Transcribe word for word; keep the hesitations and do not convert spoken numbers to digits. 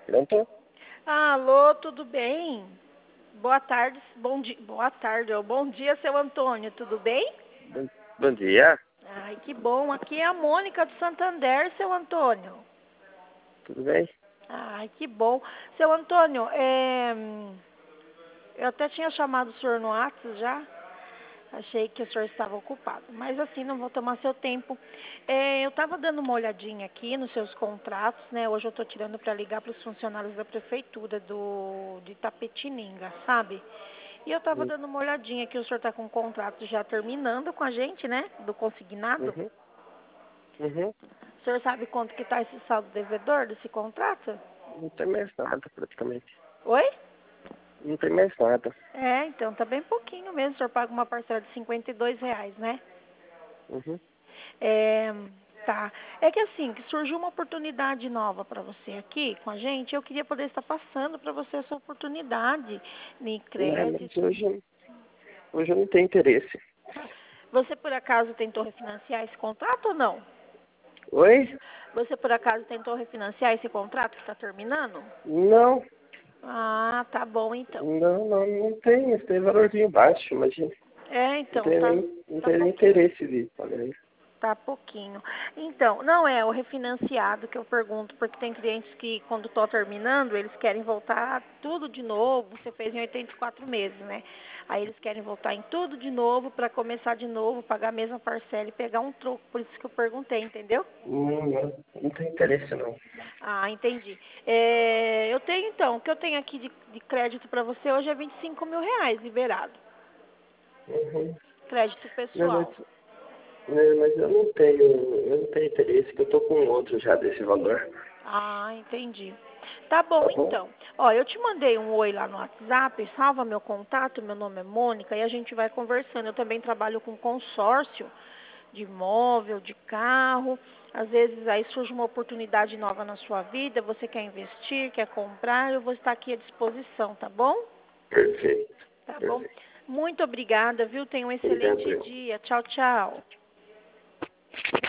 Pronto? Alô, tudo bem? Boa tarde, bom dia, boa tarde, ó. Bom dia, seu Antônio, tudo bem? Bom, bom dia. Ai, que bom, aqui é a Mônica do Santander, seu Antônio. Tudo bem? Ai, que bom. Seu Antônio, é... eu até tinha chamado o senhor no WhatsApp já, achei que o senhor estava ocupado, mas assim, não vou tomar seu tempo. É, eu estava dando uma olhadinha aqui nos seus contratos, né? Hoje eu estou tirando para ligar para os funcionários da prefeitura do, de Itapetininga, sabe? E eu estava dando uma olhadinha que o senhor está com o contrato já terminando com a gente, né? Do consignado. Uhum. Uhum. O senhor sabe quanto que está esse saldo devedor desse contrato? Não tem mais nada, praticamente. Oi? Não tem mais nada. É, então tá bem pouquinho mesmo. O senhor paga uma parcela de cinquenta e dois reais, né? Uhum. É, tá. É que assim, que surgiu uma oportunidade nova para você aqui com a gente. Eu queria poder estar passando para você essa oportunidade de Não, mas crédito. hoje, hoje eu não tenho interesse. Você por acaso tentou refinanciar esse contrato ou não? Oi? Você por acaso tentou refinanciar esse contrato que está terminando? Não, Ah, tá bom então. não, não, não tem. Esse tem valorzinho baixo, imagina. É, Não então, tem tá, nem, não tá tem nem pouquinho. interesse de pagar isso. Tá pouquinho. Então, não é o refinanciado que eu pergunto, porque tem clientes que, quando estão terminando, eles querem voltar tudo de novo. Você fez em oitenta e quatro meses, né? Aí eles querem voltar em tudo de novo para começar de novo, pagar a mesma parcela e pegar um troco. Por isso que eu perguntei, entendeu? Não, não, não tem interesse, não. Ah, entendi. É, eu tenho então, o que eu tenho aqui de, de crédito para você hoje é vinte e cinco mil reais liberado. Uhum. Crédito Não, mas, pessoal. não, mas eu não tenho, eu não tenho interesse, que eu tô com outro já desse valor. Ah, entendi. Tá bom, Tá bom? então. Ó, eu te mandei um oi lá no WhatsApp, salva meu contato, meu nome é Mônica, e a gente vai conversando. Eu também trabalho com consórcio de imóvel, de carro. Às vezes aí surge uma oportunidade nova na sua vida, você quer investir, quer comprar, eu vou estar aqui à disposição, tá bom? Perfeito. Tá bom? Perfeito. Muito obrigada, viu? Tenha um Obrigado, excelente eu. dia. Tchau, tchau.